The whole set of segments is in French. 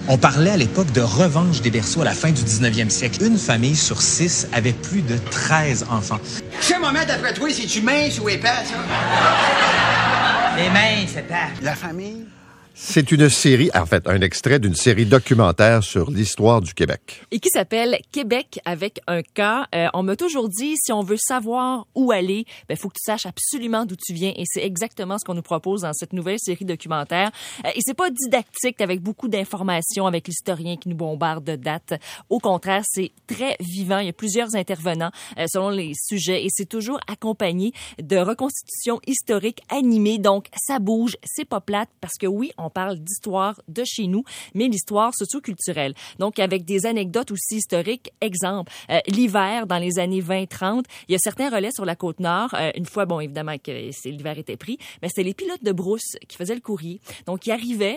On parlait à l'époque de revanche des berceaux à la fin du 19e siècle. Une famille sur 6 avait plus de 13 enfants. Quel moment d'après toi, c'est-tu mince ou épais, ça? Les mains, c'est pas. La famille? C'est une série, en fait, un extrait d'une série documentaire sur l'histoire du Québec. Et qui s'appelle Québec avec un K. On m'a toujours dit, si on veut savoir où aller, ben faut que tu saches absolument d'où tu viens. Et c'est exactement ce qu'on nous propose dans cette nouvelle série documentaire. Et c'est pas didactique avec beaucoup d'informations, avec l'historien qui nous bombarde de dates. Au contraire, c'est très vivant. Il y a plusieurs intervenants selon les sujets et c'est toujours accompagné de reconstitutions historiques animées. Donc, ça bouge, c'est pas plate parce que oui, on parle d'histoire de chez nous, mais l'histoire socio-culturelle. Donc, avec des anecdotes aussi historiques. Exemple, l'hiver, dans les années 20-30, il y a certains relais sur la Côte-Nord. Une fois, bon, évidemment que l'hiver était pris, mais c'était les pilotes de brousse qui faisaient le courrier. Donc, ils arrivaient,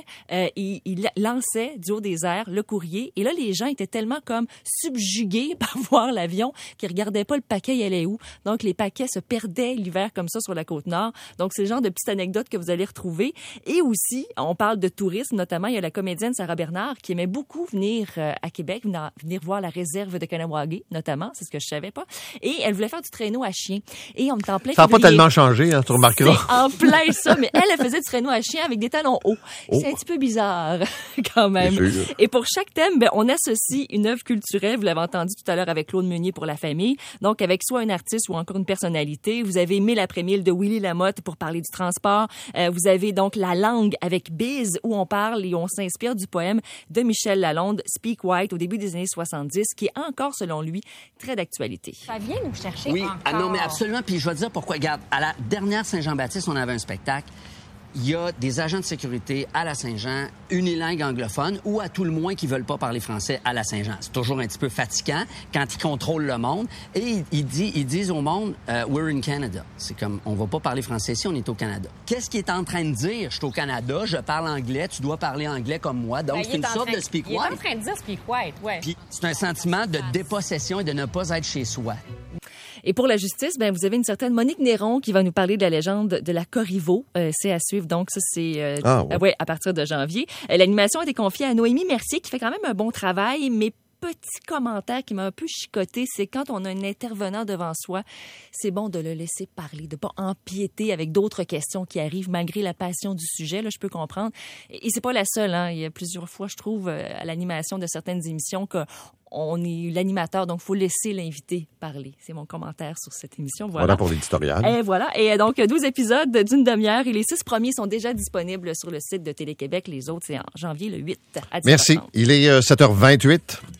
ils lançaient du haut des airs le courrier. Et là, les gens étaient tellement comme subjugués par voir l'avion qu'ils regardaient pas le paquet, il allait où. Donc, les paquets se perdaient l'hiver comme ça sur la Côte-Nord. Donc, c'est le genre de petites anecdotes que vous allez retrouver. Et aussi, on parle de tourisme, notamment, il y a la comédienne Sarah Bernard qui aimait beaucoup venir à Québec, venir voir la réserve de Kanawagé, notamment, c'est ce que je savais pas. Et elle voulait faire du traîneau à chien. Et on est en plein Ça n'a pas tellement changé, hein, tu remarqueras. C'est en plein ça, mais elle faisait du traîneau à chien avec des talons hauts. Oh. C'est un petit peu bizarre, quand même. Et pour chaque thème, ben, on associe une œuvre culturelle, vous l'avez entendu tout à l'heure avec Claude Meunier pour la famille, donc avec soit un artiste ou encore une personnalité. Vous avez 1000 après 1000 de Willy Lamotte pour parler du transport. Vous avez donc La langue avec Biz, où on parle et on s'inspire du poème de Michel Lalonde, Speak White, au début des années 70, qui est encore, selon lui, très d'actualité. Ça vient nous chercher Oui, encore. non, mais absolument. Puis je vais te dire pourquoi. Regarde, à la dernière Saint-Jean-Baptiste, on avait un spectacle. Il y a des agents de sécurité à la Saint-Jean, unilingues anglophones, ou à tout le moins qui veulent pas parler français à la Saint-Jean. C'est toujours un petit peu fatigant quand ils contrôlent le monde. Et ils disent au monde, we're in Canada. C'est comme, on va pas parler français ici, on est au Canada. Qu'est-ce qu'il est en train de dire? Je suis au Canada, je parle anglais, tu dois parler anglais comme moi. Donc, c'est une sorte de speak white. Il est en train de dire speak white, ouais. Puis, c'est un sentiment de dépossession et de ne pas être chez soi. Et pour la justice, ben vous avez une certaine Monique Néron qui va nous parler de la légende de la Corriveau. C'est à suivre, donc ça c'est ouais, à partir de janvier. L'animation a été confiée à Noémie Mercier qui fait quand même un bon travail, mais petit commentaire qui m'a un peu chicoté, c'est quand on a un intervenant devant soi, c'est bon de le laisser parler, de pas empiéter avec d'autres questions qui arrivent malgré la passion du sujet. Là, je peux comprendre. Et c'est pas la seule. Hein. Il y a plusieurs fois, je trouve, à l'animation de certaines émissions on est l'animateur, donc il faut laisser l'invité parler. C'est mon commentaire sur cette émission. Voilà pour l'éditorial. Et voilà. Et donc, 12 épisodes d'une demi-heure. Et les 6 premiers sont déjà disponibles sur le site de Télé-Québec. Les autres, c'est en janvier le 8 à 10h30. Merci. Il est 7h28.